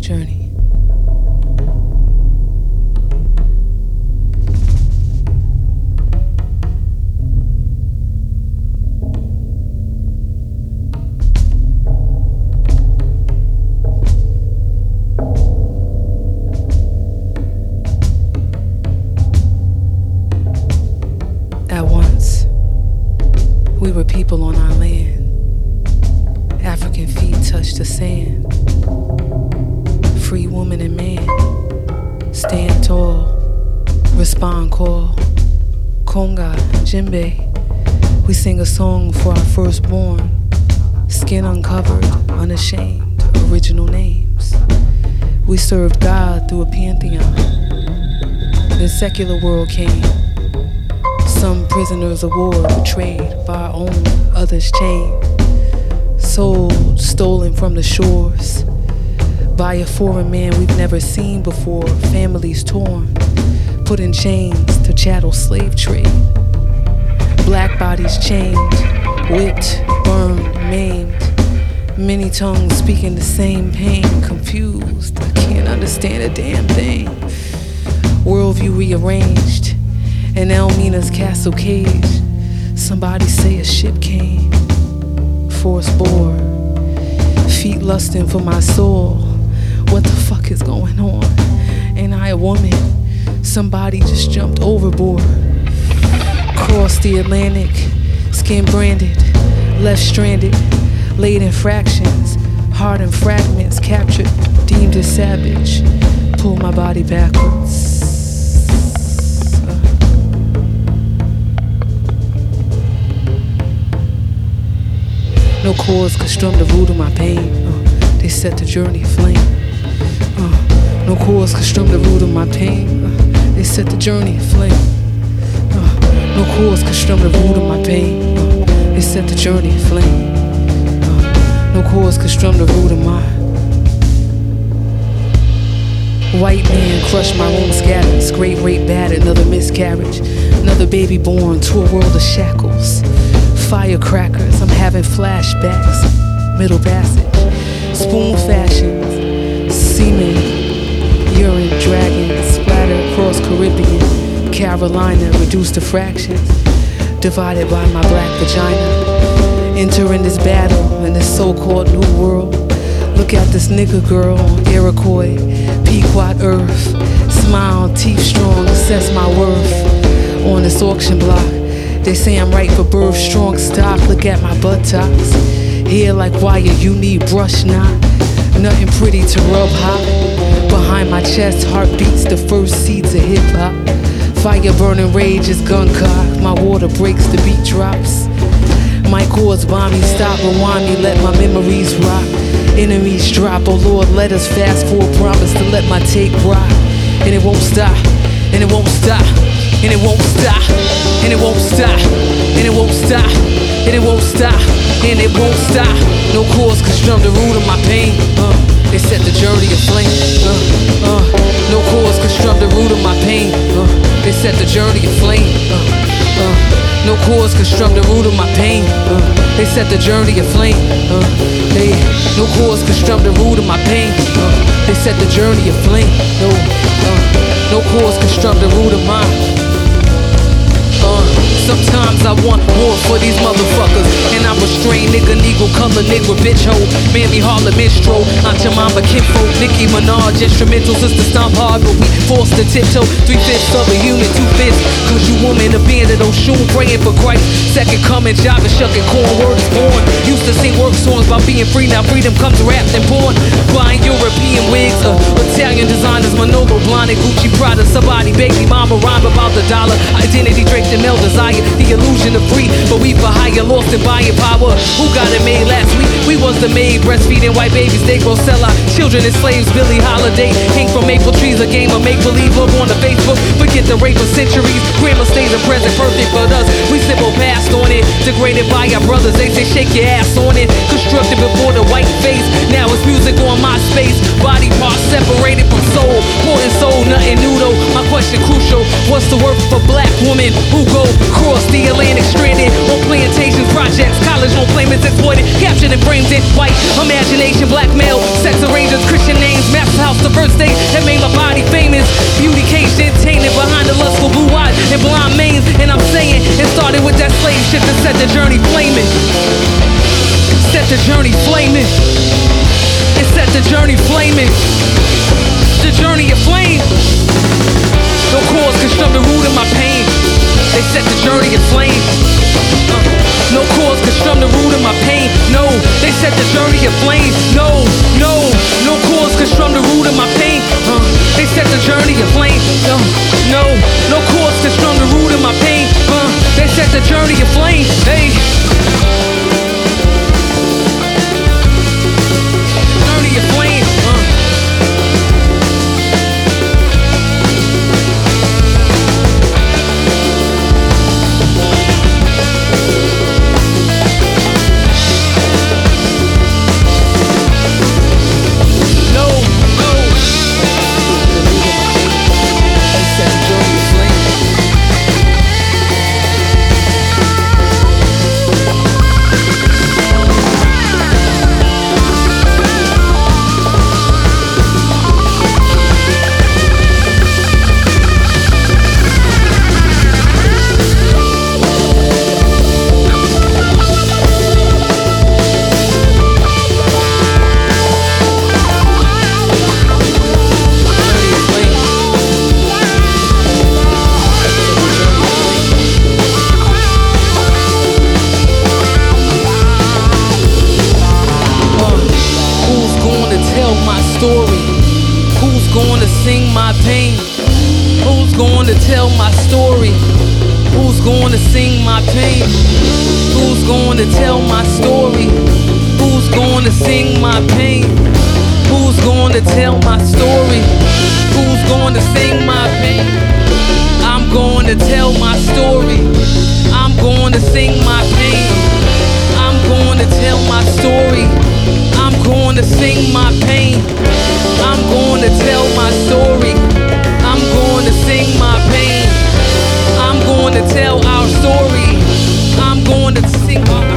journey. At once, we were people on our land. African feet touched the sand. Free woman and man, stand tall, respond call. Conga, djembe, we sing a song for our firstborn. Skin uncovered, unashamed, original names. We served God through a pantheon. The secular world came. Some prisoners of war betrayed by our own, others chained. Sold, stolen from the shores by a foreign man we've never seen before. Families torn, put in chains to chattel slave trade. Black bodies chained, whipped, burned, maimed. Many tongues speaking the same pain. Confused, I can't understand a damn thing. Worldview rearranged in Elmina's castle cage. Somebody say a ship came. Force bored, feet lusting for my soul. What the fuck is going on? Ain't I a woman? Somebody just jumped overboard. Crossed the Atlantic, skin branded, left stranded, laid in fractions, heart in fragments, captured, deemed as savage. Pull my body backwards. No chords could strum the root of my pain. They set the journey aflame. No chords could strum the root of my pain. They set the journey aflame. No chords could strum the root of my pain. They set the journey aflame. No chords could strum the root of my. White man crushed my own scatters. Great rape bad, another miscarriage. Another baby born to a world of shackles. Firecrackers, I'm having flashbacks. Middle passage, spoon fashions, semen, urine, dragons, splattered across Caribbean, Carolina, reduced to fractions, divided by my black vagina. Entering this battle in this so-called new world. Look at this nigga girl on Iroquois, Pequot earth. Smile, teeth strong, assess my worth. On this auction block, they say I'm right for birth, strong stock. Look at my buttocks. Hair like wire, you need brush knot. Nothing pretty to rub hot. Behind my chest, heart beats the first seeds of hip-hop. Fire burning rage is gun cock. My water breaks, the beat drops. My chords bomb me, stop, rewind me, let my memories rock. Enemies drop, oh Lord, let us fast forward. Promise to let my tape rock. And it won't stop, and it won't stop. And it won't stop, and it won't stop, and it won't stop, and it won't stop, and it won't stop. No chords could strum the root of my pain. They set the journey aflame. No chords could strum the root of my pain. They set the journey aflame. No chords could strum the root of my pain. They set the journey aflame. No chords could strum the root of my pain. They set the journey aflame. No chords could strum the root of mine. Sometimes I want more for these motherfuckers. And I'm restrained, nigga, negro, color, nigga, bitch, hoe. Mammy, Harlem, minstrel, Aunt Jemima, kinfolk, Nicki Minaj, instrumental, sister stomp hard, but we forced to tiptoe. 3/5 of a human, 2/5. Cause you woman abandoned, Oshun, praying for Christ. Second coming, jogging, shucking, corn, word is born. Used to sing work songs about being free, now freedom comes wrapped in porn. Buying European wigs, Italian designers, Manolo, Blahnik, Gucci, Prada, somebody, baby mama, rhyme about the dollar. Identity draped in male desire, the illusion of free, but we for higher, lost in buying power. Who got it made last week? We was the maid, breastfeeding white babies, they grow sell out. Children and slaves, Billie Holiday, hang from maple trees, a game of make-believe. Look on the Facebook, forget the rape of centuries. Grandma stays a present, perfect for us. We simple passed on it, degraded by our brothers. They say shake your ass on it, constructed before the white face. Now it's music on my space, body parts separated from soul. Pouring soul, nothing new though. My question crucial, what's the worth for black women who go cross the Atlantic stranded on plantations, projects, college on claimants exploited, captured and framed in white imagination, blackmail, sex arrangements, Christian names, maps first date that made my body famous. Beauty caged and tainted behind the lustful blue eyes and blonde manes. And I'm saying it started with that slave shit that set the journey flaming. Set the journey flaming. It set the journey flaming. The journey of flame. No cause can strum the root of my pain. They set the journey of flame. No cause can strum the root of my pain. No, they set the journey of flame. No, no, no cause can strum the root of my pain. They set the journey of flame. No, no, no cause can strum the root of my pain. They set the journey of flame. Hey. Journey of flame. Who's gonna sing my pain? Who's gonna tell my story? Who's gonna sing my pain? Who's gonna tell my story? Who's gonna sing my pain? Who's gonna tell my story? Who's gonna sing my pain? I'm gonna tell my story. I'm gonna sing my pain. I'm gonna tell my story. I'm gonna sing my pain. I'm gonna tell my story. I'm gonna sing my pain. I'm gonna tell our story. I'm gonna sing my